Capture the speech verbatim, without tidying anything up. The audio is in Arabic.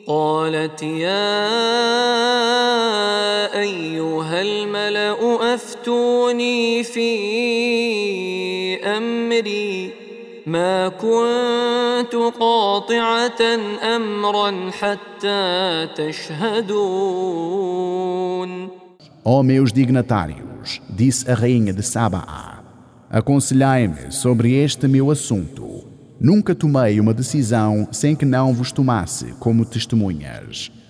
قالت يا أيها الملأ أفتوني في أمري ما كنت قاطعة أمرا حتى تشهدون. Ó meus dignatários, disse a rainha de Sabá, aconselhai-me sobre este meu assunto. Nunca tomei uma decisão sem que não vos tomasse como testemunhas.